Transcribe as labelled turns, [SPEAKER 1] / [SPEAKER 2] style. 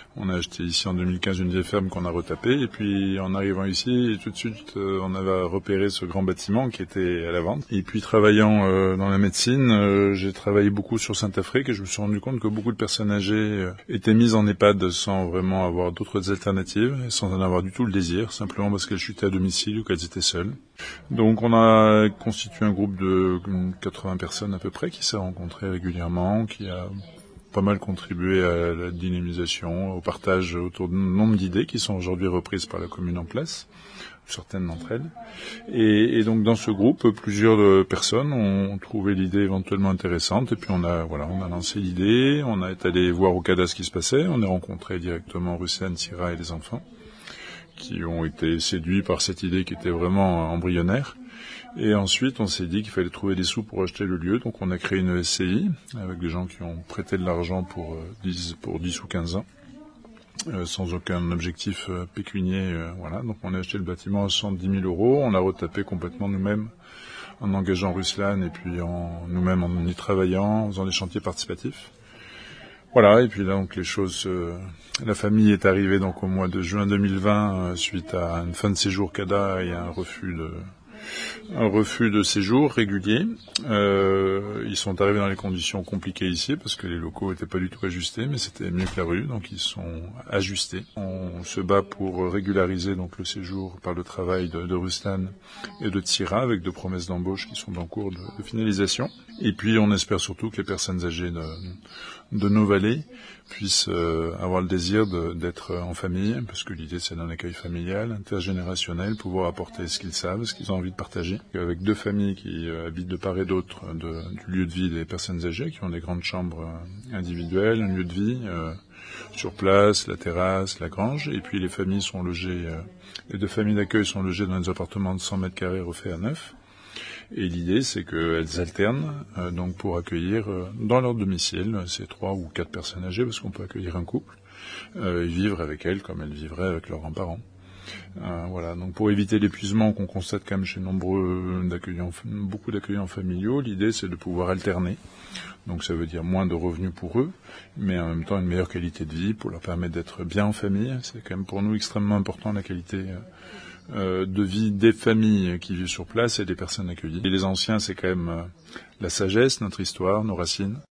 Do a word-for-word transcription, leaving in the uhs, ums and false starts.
[SPEAKER 1] On a acheté ici en deux mille quinze une vieille ferme qu'on a retapée, et puis en arrivant ici, tout de suite, euh, on avait repéré ce grand bâtiment qui était à la vente. Et puis travaillant euh, dans la médecine, euh, j'ai travaillé beaucoup sur Saint-Afrique et je me suis rendu compte que beaucoup de personnes âgées euh, étaient mises en EHPAD sans vraiment avoir d'autres alternatives, et sans en avoir du tout le désir, simplement parce qu'elles chutaient à domicile ou qu'elles étaient seules. Donc on a constitué un groupe de quatre-vingts personnes à peu près qui s'est rencontré régulièrement, qui a pas mal contribué à la dynamisation, au partage autour de nombre d'idées qui sont aujourd'hui reprises par la commune en place, certaines d'entre elles. Et, et donc dans ce groupe, plusieurs personnes ont trouvé l'idée éventuellement intéressante, et puis on a voilà, on a lancé l'idée, on est allé voir au C A D A ce qui se passait, on a rencontré directement Ruslan, Sira et les enfants, qui ont été séduits par cette idée qui était vraiment embryonnaire. Et ensuite, on s'est dit qu'il fallait trouver des sous pour acheter le lieu. Donc on a créé une S C I avec des gens qui ont prêté de l'argent pour dix, pour dix ou quinze ans, euh, sans aucun objectif euh, pécunier. Euh, voilà. Donc on a acheté le bâtiment à soixante-dix mille euros. On l'a retapé complètement nous-mêmes en engageant Ruslan et puis en nous-mêmes en y travaillant, en faisant des chantiers participatifs. Voilà, et puis là, donc les choses, euh, la famille est arrivée donc au mois de juin deux mille vingt euh, suite à une fin de séjour C A D A et à un refus de un refus de séjour régulier. Euh, ils sont arrivés dans les conditions compliquées ici parce que les locaux n'étaient pas du tout ajustés, mais c'était mieux que la rue, donc ils sont ajustés. On se bat pour régulariser donc le séjour par le travail de, de Ruslan et de Tsira avec deux promesses d'embauche qui sont en cours de, de finalisation. Et puis on espère surtout que les personnes âgées de, de nos vallées puissent euh, avoir le désir de, d'être en famille, parce que l'idée c'est d'un accueil familial, intergénérationnel, pouvoir apporter ce qu'ils savent, ce qu'ils ont envie de partager. Avec deux familles qui euh, habitent de part et d'autre de, du lieu de vie des personnes âgées, qui ont des grandes chambres euh, individuelles, un lieu de vie, euh, sur place, la terrasse, la grange, et puis les familles sont logées, euh, les deux familles d'accueil sont logées dans des appartements de cent mètres carrés refaits à neuf. Et l'idée, c'est qu'elles alternent euh, donc pour accueillir euh, dans leur domicile ces trois ou quatre personnes âgées, parce qu'on peut accueillir un couple, euh, et vivre avec elles comme elles vivraient avec leurs grands-parents. Euh, voilà. Donc pour éviter l'épuisement qu'on constate quand même chez nombreux d'accueillants, beaucoup d'accueillants familiaux, l'idée c'est de pouvoir alterner. Donc ça veut dire moins de revenus pour eux, mais en même temps une meilleure qualité de vie pour leur permettre d'être bien en famille. C'est quand même pour nous extrêmement important la qualité euh, Euh, de vie des familles qui vivent sur place et des personnes accueillies. Et les anciens, c'est quand même euh, la sagesse, notre histoire, nos racines.